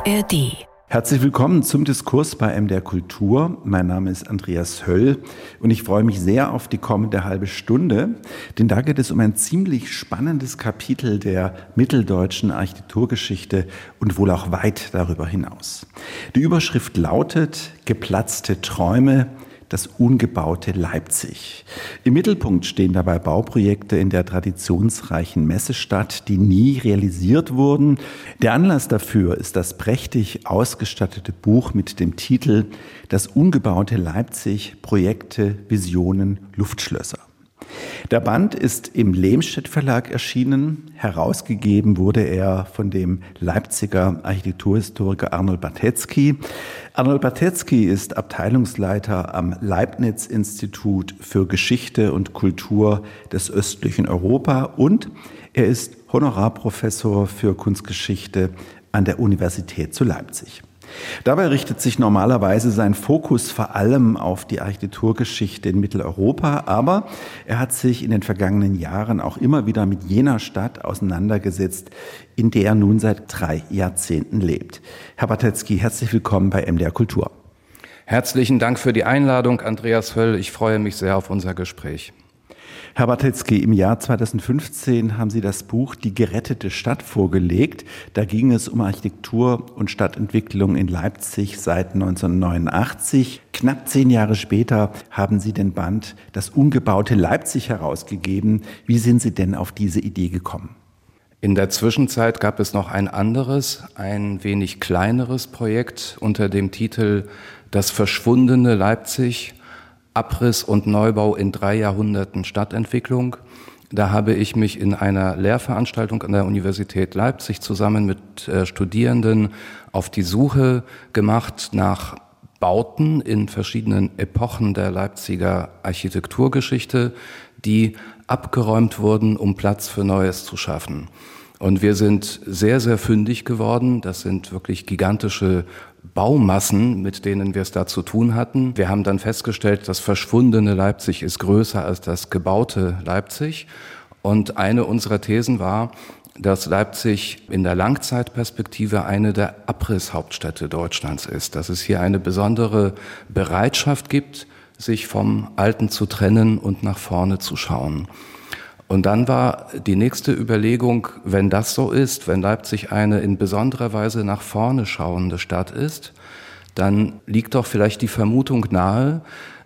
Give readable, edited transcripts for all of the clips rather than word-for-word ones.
ARD. Herzlich willkommen zum Diskurs bei MDR Kultur. Mein Name ist Andreas Höll und ich freue mich sehr auf die kommende halbe Stunde, denn da geht es um ein ziemlich spannendes Kapitel der mitteldeutschen Architekturgeschichte und wohl auch weit darüber hinaus. Die Überschrift lautet »Geplatzte Träume«. Das ungebaute Leipzig. Im Mittelpunkt stehen dabei Bauprojekte in der traditionsreichen Messestadt, die nie realisiert wurden. Der Anlass dafür ist das prächtig ausgestattete Buch mit dem Titel »Das ungebaute Leipzig. Projekte, Visionen, Luftschlösser«. Der Band ist im Lehmstedt Verlag erschienen. Herausgegeben wurde er von dem Leipziger Architekturhistoriker Arnold Bartetzky. Arnold Bartetzky ist Abteilungsleiter am Leibniz-Institut für Geschichte und Kultur des östlichen Europa und er ist Honorarprofessor für Kunstgeschichte an der Universität zu Leipzig. Dabei richtet sich normalerweise sein Fokus vor allem auf die Architekturgeschichte in Mitteleuropa, aber er hat sich in den vergangenen Jahren auch immer wieder mit jener Stadt auseinandergesetzt, in der er nun seit 3 Jahrzehnten lebt. Herr Bartetzky, herzlich willkommen bei MDR Kultur. Herzlichen Dank für die Einladung, Andreas Höll. Ich freue mich sehr auf unser Gespräch. Herr Bartetzky, im Jahr 2015 haben Sie das Buch »Die gerettete Stadt« vorgelegt. Da ging es um Architektur und Stadtentwicklung in Leipzig seit 1989. Knapp 10 Jahre später haben Sie den Band »Das ungebaute Leipzig« herausgegeben. Wie sind Sie denn auf diese Idee gekommen? In der Zwischenzeit gab es noch ein anderes, ein wenig kleineres Projekt unter dem Titel »Das verschwundene Leipzig«. Abriss und Neubau in 3 Jahrhunderten Stadtentwicklung. Da habe ich mich in einer Lehrveranstaltung an der Universität Leipzig zusammen mit Studierenden auf die Suche gemacht nach Bauten in verschiedenen Epochen der Leipziger Architekturgeschichte, die abgeräumt wurden, um Platz für Neues zu schaffen. Und wir sind sehr, sehr fündig geworden. Das sind wirklich gigantische Baumassen, mit denen wir es da zu tun hatten. Wir haben dann festgestellt, das verschwundene Leipzig ist größer als das gebaute Leipzig. Und eine unserer Thesen war, dass Leipzig in der Langzeitperspektive eine der Abrisshauptstädte Deutschlands ist. Dass es hier eine besondere Bereitschaft gibt, sich vom Alten zu trennen und nach vorne zu schauen. Und dann war die nächste Überlegung, wenn das so ist, wenn Leipzig eine in besonderer Weise nach vorne schauende Stadt ist, dann liegt doch vielleicht die Vermutung nahe,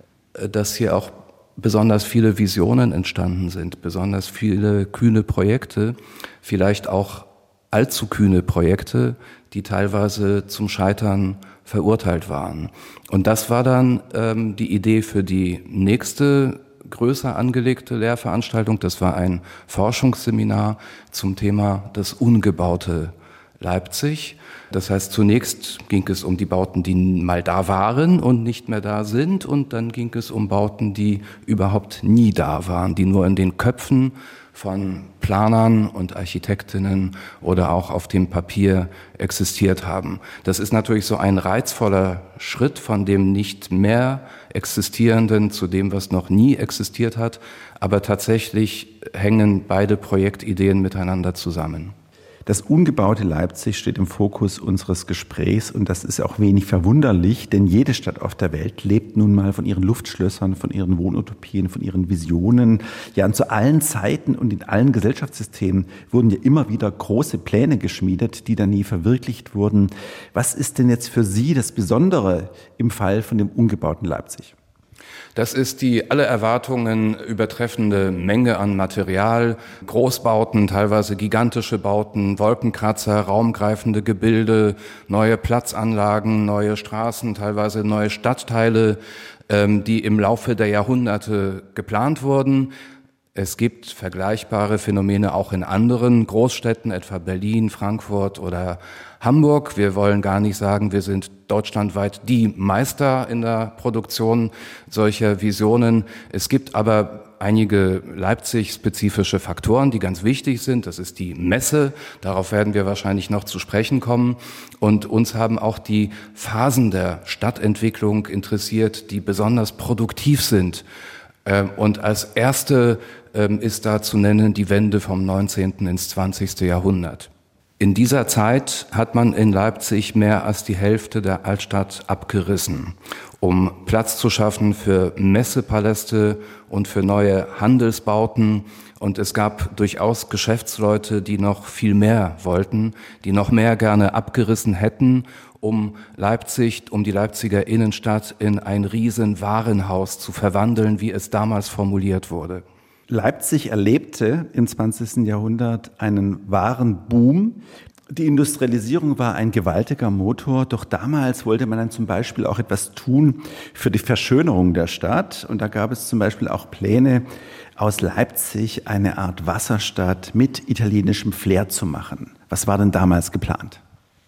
dass hier auch besonders viele Visionen entstanden sind, besonders viele kühne Projekte, vielleicht auch allzu kühne Projekte, die teilweise zum Scheitern verurteilt waren. Und das war dann die Idee für die nächste größer angelegte Lehrveranstaltung. Das war ein Forschungsseminar zum Thema das ungebaute Leipzig. Das heißt, zunächst ging es um die Bauten, die mal da waren und nicht mehr da sind. Und dann ging es um Bauten, die überhaupt nie da waren, die nur in den Köpfen von Planern und Architektinnen oder auch auf dem Papier existiert haben. Das ist natürlich so ein reizvoller Schritt von dem nicht mehr Existierenden zu dem, was noch nie existiert hat. Aber tatsächlich hängen beide Projektideen miteinander zusammen. Das ungebaute Leipzig steht im Fokus unseres Gesprächs und das ist auch wenig verwunderlich, denn jede Stadt auf der Welt lebt nun mal von ihren Luftschlössern, von ihren Wohnutopien, von ihren Visionen. Ja, und zu allen Zeiten und in allen Gesellschaftssystemen wurden ja immer wieder große Pläne geschmiedet, die dann nie verwirklicht wurden. Was ist denn jetzt für Sie das Besondere im Fall von dem ungebauten Leipzig? Das ist die alle Erwartungen übertreffende Menge an Material, Großbauten, teilweise gigantische Bauten, Wolkenkratzer, raumgreifende Gebilde, neue Platzanlagen, neue Straßen, teilweise neue Stadtteile, die im Laufe der Jahrhunderte geplant wurden. Es gibt vergleichbare Phänomene auch in anderen Großstädten, etwa Berlin, Frankfurt oder Hamburg. Wir wollen gar nicht sagen, wir sind deutschlandweit die Meister in der Produktion solcher Visionen. Es gibt aber einige Leipzig-spezifische Faktoren, die ganz wichtig sind. Das ist die Messe. Darauf werden wir wahrscheinlich noch zu sprechen kommen. Und uns haben auch die Phasen der Stadtentwicklung interessiert, die besonders produktiv sind. Und als erste ist da zu nennen die Wende vom 19. ins 20. Jahrhundert. In dieser Zeit hat man in Leipzig mehr als die Hälfte der Altstadt abgerissen, um Platz zu schaffen für Messepaläste und für neue Handelsbauten. Und es gab durchaus Geschäftsleute, die noch viel mehr wollten, die noch mehr gerne abgerissen hätten, um Leipzig, um die Leipziger Innenstadt in ein riesen Warenhaus zu verwandeln, wie es damals formuliert wurde. Leipzig erlebte im 20. Jahrhundert einen wahren Boom. Die Industrialisierung war ein gewaltiger Motor, doch damals wollte man dann zum Beispiel auch etwas tun für die Verschönerung der Stadt. Und da gab es zum Beispiel auch Pläne, aus Leipzig eine Art Wasserstadt mit italienischem Flair zu machen. Was war denn damals geplant?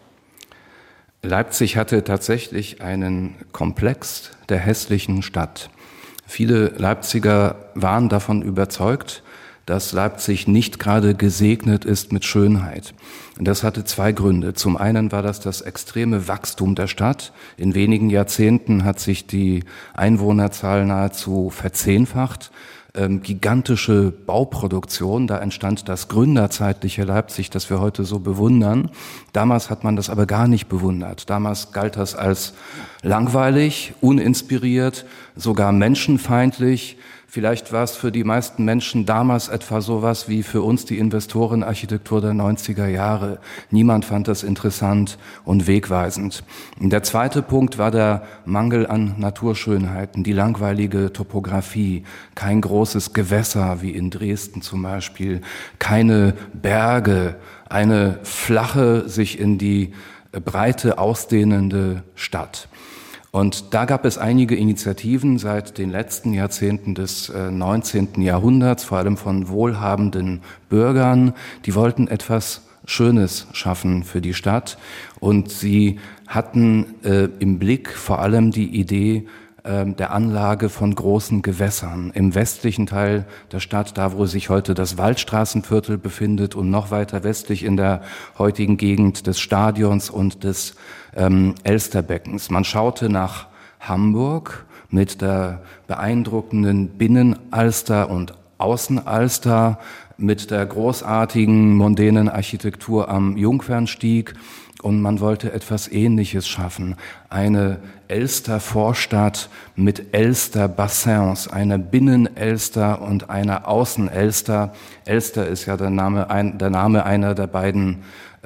Leipzig hatte tatsächlich einen Komplex der hässlichen Stadt. Viele Leipziger waren davon überzeugt, dass Leipzig nicht gerade gesegnet ist mit Schönheit. Und das hatte zwei Gründe. Zum einen war das extreme Wachstum der Stadt. In wenigen Jahrzehnten hat sich die Einwohnerzahl nahezu verzehnfacht. Gigantische Bauproduktion, da entstand das gründerzeitliche Leipzig, das wir heute so bewundern. Damals hat man das aber gar nicht bewundert. Damals galt das als langweilig, uninspiriert, sogar menschenfeindlich. Vielleicht war es für die meisten Menschen damals etwa sowas wie für uns die Investorenarchitektur der 90er Jahre. Niemand fand das interessant und wegweisend. Und der zweite Punkt war der Mangel an Naturschönheiten, die langweilige Topografie, kein großes Gewässer wie in Dresden zum Beispiel, keine Berge, eine flache, sich in die Breite ausdehnende Stadt. Und da gab es einige Initiativen seit den letzten Jahrzehnten des 19. Jahrhunderts, vor allem von wohlhabenden Bürgern, die wollten etwas Schönes schaffen für die Stadt. Und sie hatten im Blick vor allem die Idee der Anlage von großen Gewässern im westlichen Teil der Stadt, da wo sich heute das Waldstraßenviertel befindet und noch weiter westlich in der heutigen Gegend des Stadions und des Elsterbeckens. Man schaute nach Hamburg mit der beeindruckenden Binnenalster und Außenalster, mit der großartigen mondänen Architektur am Jungfernstieg. Und man wollte etwas Ähnliches schaffen. Eine Elster-Vorstadt mit Elster-Bassins, einer Binnen-Elster und einer Außen-Elster. Elster ist ja der Name einer der beiden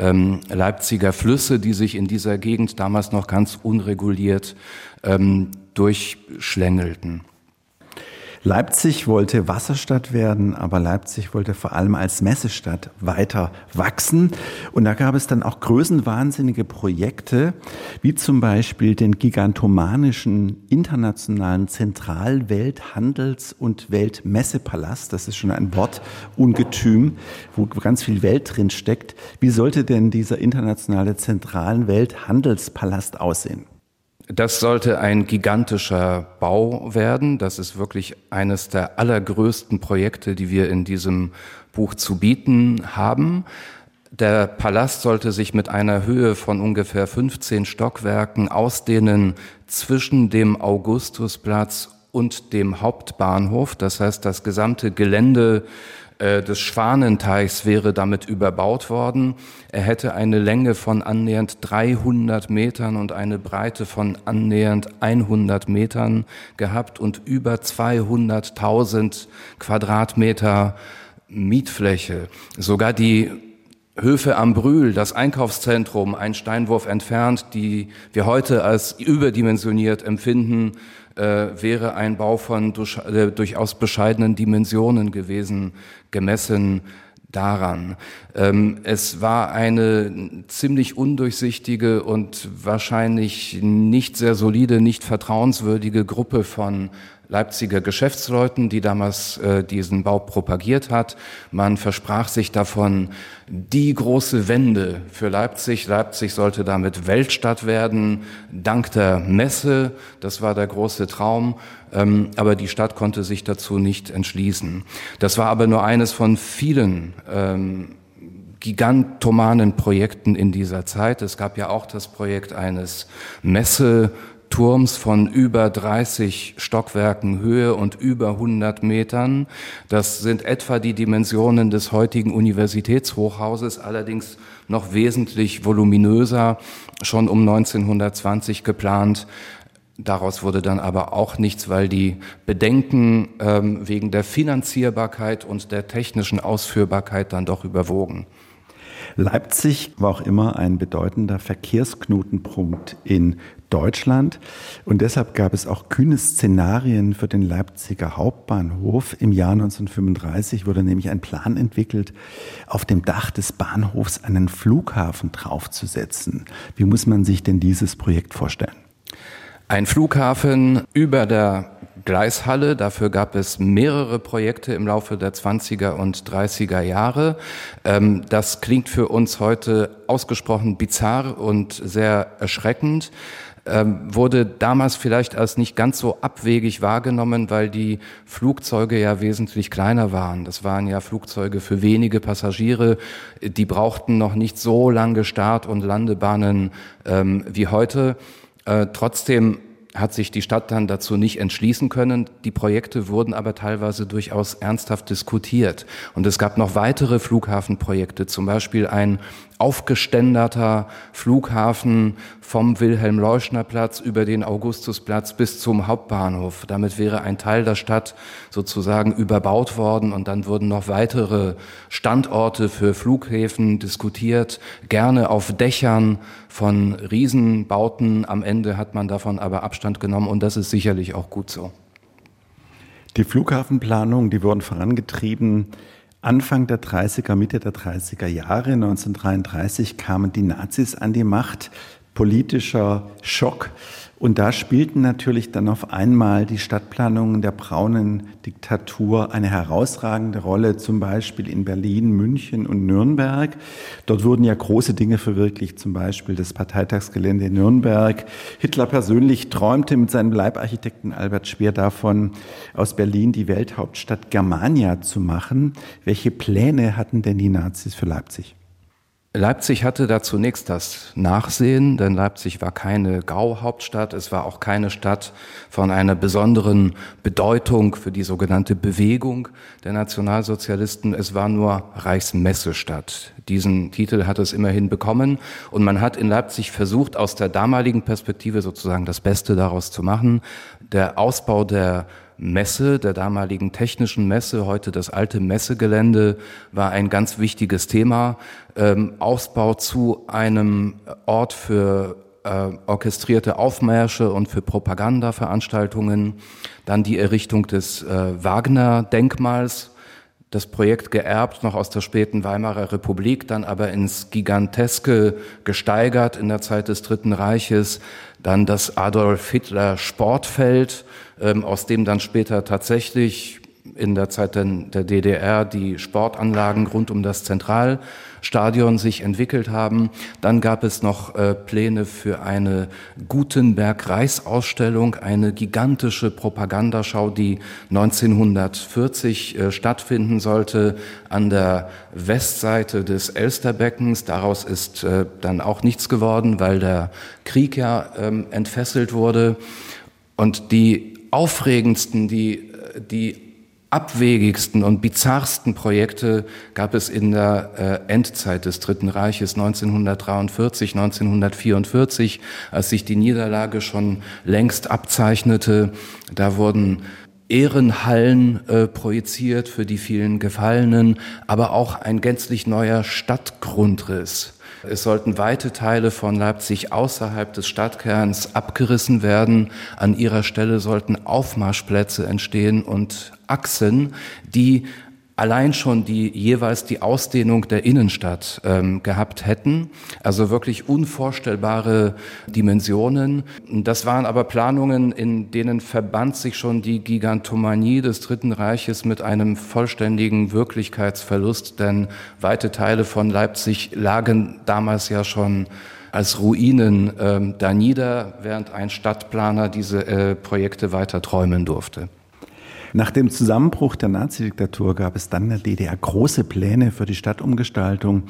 Leipziger Flüsse, die sich in dieser Gegend damals noch ganz unreguliert durchschlängelten. Leipzig wollte Wasserstadt werden, aber Leipzig wollte vor allem als Messestadt weiter wachsen. Und da gab es dann auch größenwahnsinnige Projekte, wie zum Beispiel den gigantomanischen internationalen Zentralwelthandels- und Weltmessepalast. Das ist schon ein Wortungetüm, wo ganz viel Welt drin steckt. Wie sollte denn dieser internationale Zentralwelthandelspalast aussehen? Das sollte ein gigantischer Bau werden. Das ist wirklich eines der allergrößten Projekte, die wir in diesem Buch zu bieten haben. Der Palast sollte sich mit einer Höhe von ungefähr 15 Stockwerken ausdehnen zwischen dem Augustusplatz und dem Hauptbahnhof. Das heißt, das gesamte Gelände des Schwanenteichs wäre damit überbaut worden. Er hätte eine Länge von annähernd 300 Metern und eine Breite von annähernd 100 Metern gehabt und über 200.000 Quadratmeter Mietfläche. Sogar die Höfe am Brühl, das Einkaufszentrum, ein Steinwurf entfernt, die wir heute als überdimensioniert empfinden, wäre ein Bau von durchaus bescheidenen Dimensionen gewesen, gemessen daran. Es war eine ziemlich undurchsichtige und wahrscheinlich nicht sehr solide, nicht vertrauenswürdige Gruppe von Leipziger Geschäftsleuten, die damals diesen Bau propagiert hat. Man versprach sich davon die große Wende für Leipzig. Leipzig sollte damit Weltstadt werden, dank der Messe. Das war der große Traum. Aber die Stadt konnte sich dazu nicht entschließen. Das war aber nur eines von vielen gigantomanen Projekten in dieser Zeit. Es gab ja auch das Projekt eines Turms von über 30 Stockwerken Höhe und über 100 Metern. Das sind etwa die Dimensionen des heutigen Universitätshochhauses, allerdings noch wesentlich voluminöser, schon um 1920 geplant. Daraus wurde dann aber auch nichts, weil die Bedenken wegen der Finanzierbarkeit und der technischen Ausführbarkeit dann doch überwogen. Leipzig war auch immer ein bedeutender Verkehrsknotenpunkt in Deutschland und deshalb gab es auch kühne Szenarien für den Leipziger Hauptbahnhof. Im Jahr 1935 wurde nämlich ein Plan entwickelt, auf dem Dach des Bahnhofs einen Flughafen draufzusetzen. Wie muss man sich denn dieses Projekt vorstellen? Ein Flughafen über der Gleishalle, dafür gab es mehrere Projekte im Laufe der 20er und 30er Jahre. Das klingt für uns heute ausgesprochen bizarr und sehr erschreckend. Wurde damals vielleicht als nicht ganz so abwegig wahrgenommen, weil die Flugzeuge ja wesentlich kleiner waren. Das waren ja Flugzeuge für wenige Passagiere. Die brauchten noch nicht so lange Start- und Landebahnen wie heute. Trotzdem hat sich die Stadt dann dazu nicht entschließen können. Die Projekte wurden aber teilweise durchaus ernsthaft diskutiert. Und es gab noch weitere Flughafenprojekte, zum Beispiel ein aufgeständerter Flughafen vom Wilhelm-Leuschner-Platz über den Augustusplatz bis zum Hauptbahnhof. Damit wäre ein Teil der Stadt sozusagen überbaut worden und dann wurden noch weitere Standorte für Flughäfen diskutiert, gerne auf Dächern von Riesenbauten. Am Ende hat man davon aber Abstand genommen und das ist sicherlich auch gut so. Die Flughafenplanung, die wurden vorangetrieben Anfang der 30er, Mitte der 30er Jahre, 1933, kamen die Nazis an die Macht, politischer Schock. Und da spielten natürlich dann auf einmal die Stadtplanungen der braunen Diktatur eine herausragende Rolle, zum Beispiel in Berlin, München und Nürnberg. Dort wurden ja große Dinge verwirklicht, zum Beispiel das Parteitagsgelände in Nürnberg. Hitler persönlich träumte mit seinem Leibarchitekten Albert Speer davon, aus Berlin die Welthauptstadt Germania zu machen. Welche Pläne hatten denn die Nazis für Leipzig? Leipzig hatte da zunächst das Nachsehen, denn Leipzig war keine Gauhauptstadt, es war auch keine Stadt von einer besonderen Bedeutung für die sogenannte Bewegung der Nationalsozialisten, es war nur Reichsmessestadt. Diesen Titel hat es immerhin bekommen und man hat in Leipzig versucht, aus der damaligen Perspektive sozusagen das Beste daraus zu machen. Der Ausbau der Messe, der damaligen technischen Messe, heute das alte Messegelände, war ein ganz wichtiges Thema. Ausbau zu einem Ort für orchestrierte Aufmärsche und für Propagandaveranstaltungen. Dann die Errichtung des Wagner-Denkmals. Das Projekt geerbt noch aus der späten Weimarer Republik, dann aber ins Giganteske gesteigert in der Zeit des Dritten Reiches. Dann das Adolf Hitler Sportfeld, aus dem dann später tatsächlich in der Zeit der DDR die Sportanlagen rund um das Zentralstadion sich entwickelt haben. Dann gab es noch Pläne für eine Gutenberg-Reichsausstellung, eine gigantische Propagandaschau, die 1940 stattfinden sollte an der Westseite des Elsterbeckens. Daraus ist dann auch nichts geworden, weil der Krieg ja entfesselt wurde. Und die aufregendsten, die abwegigsten und bizarrsten Projekte gab es in der Endzeit des Dritten Reiches 1943, 1944, als sich die Niederlage schon längst abzeichnete. Da wurden Ehrenhallen projiziert für die vielen Gefallenen, aber auch ein gänzlich neuer Stadtgrundriss. Es sollten weite Teile von Leipzig außerhalb des Stadtkerns abgerissen werden. An ihrer Stelle sollten Aufmarschplätze entstehen und Achsen, die allein schon jeweils die Ausdehnung der Innenstadt gehabt hätten. Also wirklich unvorstellbare Dimensionen. Das waren aber Planungen, in denen verband sich schon die Gigantomanie des Dritten Reiches mit einem vollständigen Wirklichkeitsverlust, denn weite Teile von Leipzig lagen damals ja schon als Ruinen da nieder, während ein Stadtplaner diese Projekte weiter träumen durfte. Nach dem Zusammenbruch der Nazidiktatur gab es dann in der DDR große Pläne für die Stadtumgestaltung.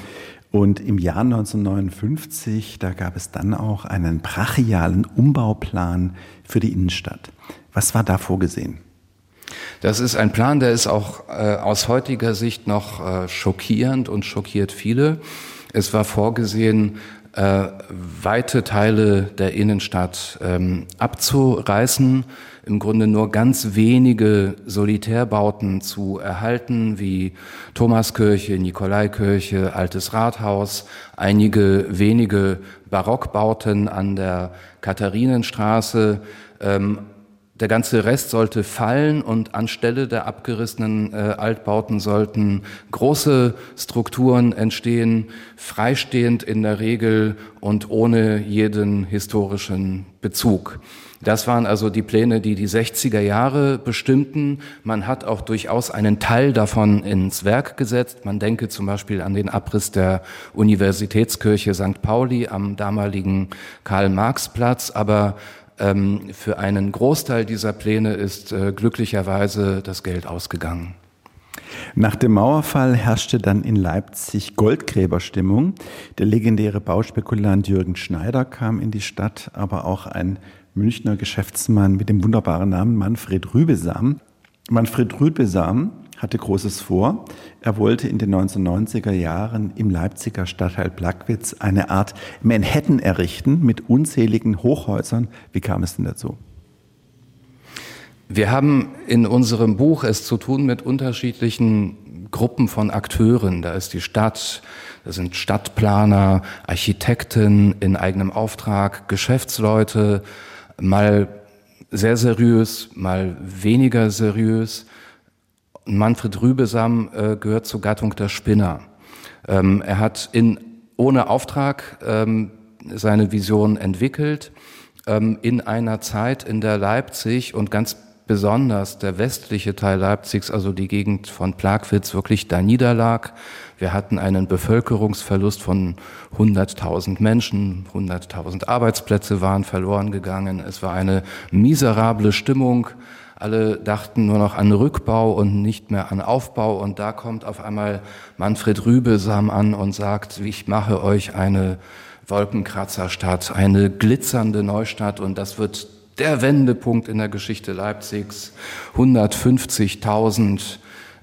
Und im Jahr 1959, da gab es dann auch einen brachialen Umbauplan für die Innenstadt. Was war da vorgesehen? Das ist ein Plan, der ist auch aus heutiger Sicht noch schockierend und schockiert viele. Es war vorgesehen, weite Teile der Innenstadt abzureißen, im Grunde nur ganz wenige Solitärbauten zu erhalten, wie Thomaskirche, Nikolaikirche, Altes Rathaus, einige wenige Barockbauten an der Katharinenstraße. Der ganze Rest sollte fallen und anstelle der abgerissenen Altbauten sollten große Strukturen entstehen, freistehend in der Regel und ohne jeden historischen Bezug. Das waren also die Pläne, die 60er Jahre bestimmten. Man hat auch durchaus einen Teil davon ins Werk gesetzt. Man denke zum Beispiel an den Abriss der Universitätskirche St. Pauli am damaligen Karl-Marx-Platz, aber für einen Großteil dieser Pläne ist glücklicherweise das Geld ausgegangen. Nach dem Mauerfall herrschte dann in Leipzig Goldgräberstimmung. Der legendäre Bauspekulant Jürgen Schneider kam in die Stadt, aber auch ein Münchner Geschäftsmann mit dem wunderbaren Namen Manfred Rübesam. Manfred Rübesam hatte Großes vor. Er wollte in den 1990er Jahren im Leipziger Stadtteil Plagwitz eine Art Manhattan errichten mit unzähligen Hochhäusern. Wie kam es denn dazu? Wir haben in unserem Buch es zu tun mit unterschiedlichen Gruppen von Akteuren. Da ist die Stadt, da sind Stadtplaner, Architekten in eigenem Auftrag, Geschäftsleute, mal sehr seriös, mal weniger seriös. Manfred Rübesam gehört zur Gattung der Spinner. Er hat ohne Auftrag seine Vision entwickelt, in einer Zeit, in der Leipzig und ganz besonders der westliche Teil Leipzigs, also die Gegend von Plagwitz, wirklich da niederlag. Wir hatten einen Bevölkerungsverlust von 100.000 Menschen, 100.000 Arbeitsplätze waren verloren gegangen. Es war eine miserable Stimmung. Alle dachten nur noch an Rückbau und nicht mehr an Aufbau. Und da kommt auf einmal Manfred Rübesam an und sagt, ich mache euch eine Wolkenkratzerstadt, eine glitzernde Neustadt. Und das wird der Wendepunkt in der Geschichte Leipzigs. 150.000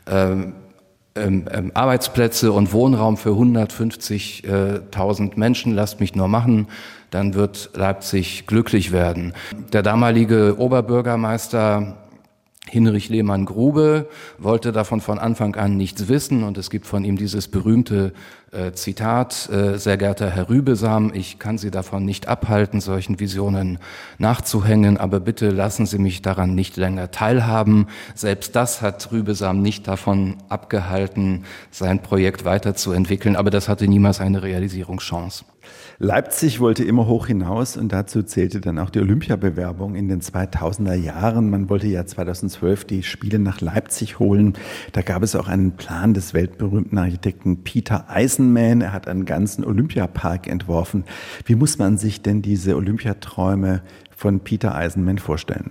Arbeitsplätze und Wohnraum für 150.000 Menschen. Lasst mich nur machen. Dann wird Leipzig glücklich werden. Der damalige Oberbürgermeister Hinrich Lehmann-Grube wollte davon von Anfang an nichts wissen und es gibt von ihm dieses berühmte Zitat, sehr geehrter Herr Rübesam, ich kann Sie davon nicht abhalten, solchen Visionen nachzuhängen, aber bitte lassen Sie mich daran nicht länger teilhaben. Selbst das hat Rübesam nicht davon abgehalten, sein Projekt weiterzuentwickeln, aber das hatte niemals eine Realisierungschance. Leipzig wollte immer hoch hinaus und dazu zählte dann auch die Olympiabewerbung in den 2000er Jahren. Man wollte ja 2012 die Spiele nach Leipzig holen. Da gab es auch einen Plan des weltberühmten Architekten Peter Eisenman. Er hat einen ganzen Olympiapark entworfen. Wie muss man sich denn diese Olympiaträume von Peter Eisenman vorstellen?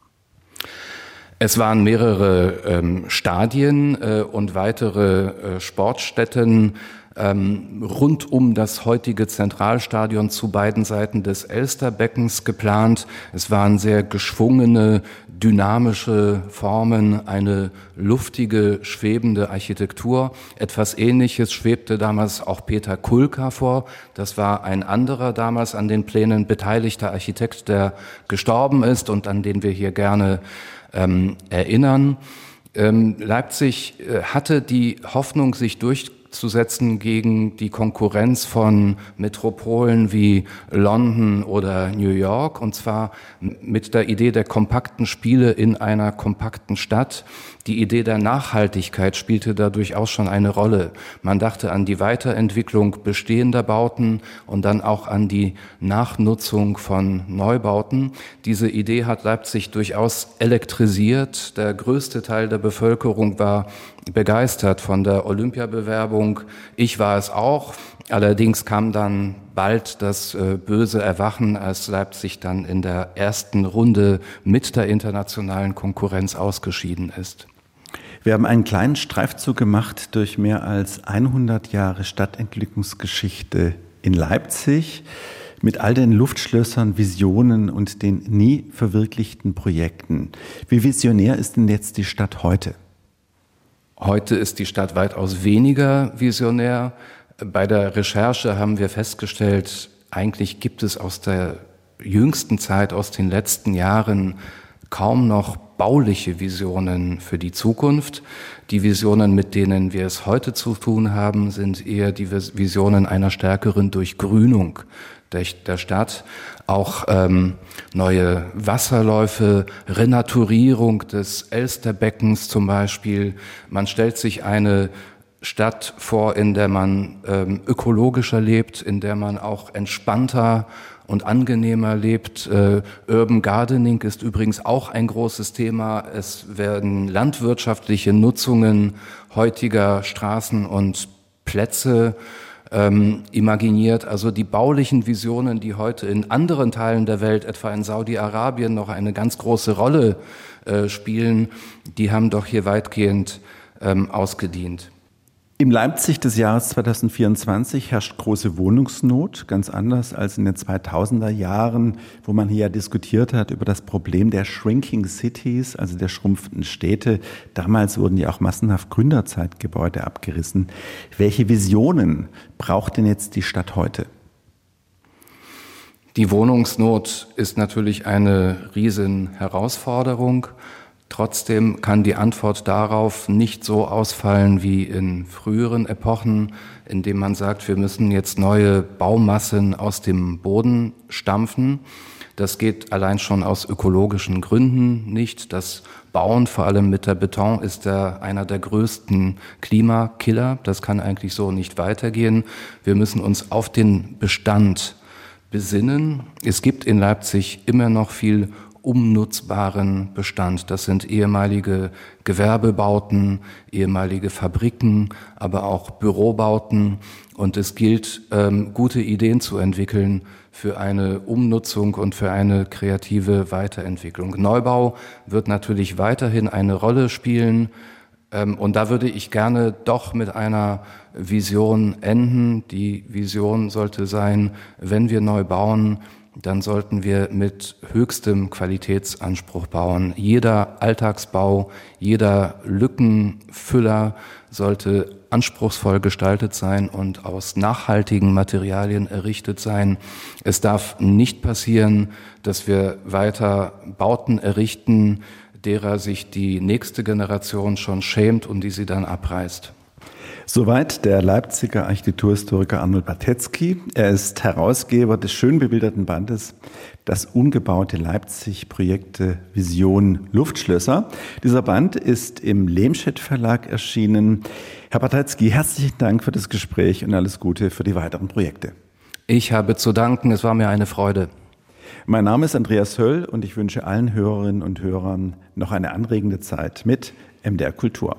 Es waren mehrere Stadien und weitere Sportstätten rund um das heutige Zentralstadion zu beiden Seiten des Elsterbeckens geplant. Es waren sehr geschwungene, dynamische Formen, eine luftige, schwebende Architektur. Etwas Ähnliches schwebte damals auch Peter Kulka vor. Das war ein anderer damals an den Plänen beteiligter Architekt, der gestorben ist und an den wir hier gerne erinnern. Leipzig hatte die Hoffnung, sich durchzusetzen gegen die Konkurrenz von Metropolen wie London oder New York, und zwar mit der Idee der kompakten Spiele in einer kompakten Stadt. Die Idee der Nachhaltigkeit spielte da durchaus schon eine Rolle. Man dachte an die Weiterentwicklung bestehender Bauten und dann auch an die Nachnutzung von Neubauten. Diese Idee hat Leipzig durchaus elektrisiert. Der größte Teil der Bevölkerung war begeistert von der Olympiabewerbung. Ich war es auch. Allerdings kam dann bald das böse Erwachen, als Leipzig dann in der ersten Runde mit der internationalen Konkurrenz ausgeschieden ist. Wir haben einen kleinen Streifzug gemacht durch mehr als 100 Jahre Stadtentwicklungsgeschichte in Leipzig mit all den Luftschlössern, Visionen und den nie verwirklichten Projekten. Wie visionär ist denn jetzt die Stadt heute? Heute ist die Stadt weitaus weniger visionär. Bei der Recherche haben wir festgestellt, eigentlich gibt es aus der jüngsten Zeit, aus den letzten Jahren, kaum noch bauliche Visionen für die Zukunft. Die Visionen, mit denen wir es heute zu tun haben, sind eher die Visionen einer stärkeren Durchgrünung der Stadt. Auch neue Wasserläufe, Renaturierung des Elsterbeckens zum Beispiel. Man stellt sich eine Stadt vor, in der man ökologischer lebt, in der man auch entspannter und angenehmer lebt. Urban Gardening ist übrigens auch ein großes Thema. Es werden landwirtschaftliche Nutzungen heutiger Straßen und Plätze imaginiert. Also die baulichen Visionen, die heute in anderen Teilen der Welt, etwa in Saudi-Arabien, noch eine ganz große Rolle spielen, die haben doch hier weitgehend ausgedient. Im Leipzig des Jahres 2024 herrscht große Wohnungsnot, ganz anders als in den 2000er Jahren, wo man hier ja diskutiert hat über das Problem der Shrinking Cities, also der schrumpfenden Städte. Damals wurden ja auch massenhaft Gründerzeitgebäude abgerissen. Welche Visionen braucht denn jetzt die Stadt heute? Die Wohnungsnot ist natürlich eine riesen Herausforderung. Trotzdem kann die Antwort darauf nicht so ausfallen wie in früheren Epochen, indem man sagt, wir müssen jetzt neue Baumassen aus dem Boden stampfen. Das geht allein schon aus ökologischen Gründen nicht. Das Bauen, vor allem mit der Beton, ist einer der größten Klimakiller. Das kann eigentlich so nicht weitergehen. Wir müssen uns auf den Bestand besinnen. Es gibt in Leipzig immer noch viel umnutzbaren Bestand. Das sind ehemalige Gewerbebauten, ehemalige Fabriken, aber auch Bürobauten. Und es gilt, gute Ideen zu entwickeln für eine Umnutzung und für eine kreative Weiterentwicklung. Neubau wird natürlich weiterhin eine Rolle spielen. Und da würde ich gerne doch mit einer Vision enden. Die Vision sollte sein, wenn wir neu bauen, dann sollten wir mit höchstem Qualitätsanspruch bauen. Jeder Alltagsbau, jeder Lückenfüller sollte anspruchsvoll gestaltet sein und aus nachhaltigen Materialien errichtet sein. Es darf nicht passieren, dass wir weiter Bauten errichten, derer sich die nächste Generation schon schämt und die sie dann abreißt. Soweit der Leipziger Architekturhistoriker Arnold Batetzky. Er ist Herausgeber des schön bebilderten Bandes Das umgebaute Leipzig, Projekte, Vision, Luftschlösser. Dieser Band ist im Lehmschild Verlag erschienen. Herr Batetzky, herzlichen Dank für das Gespräch und alles Gute für die weiteren Projekte. Ich habe zu danken, es war mir eine Freude. Mein Name ist Andreas Höll und ich wünsche allen Hörerinnen und Hörern noch eine anregende Zeit mit MDR Kultur.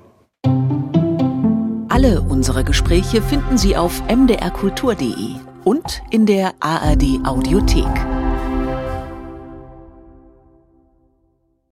Alle unsere Gespräche finden Sie auf mdrkultur.de und in der ARD Audiothek.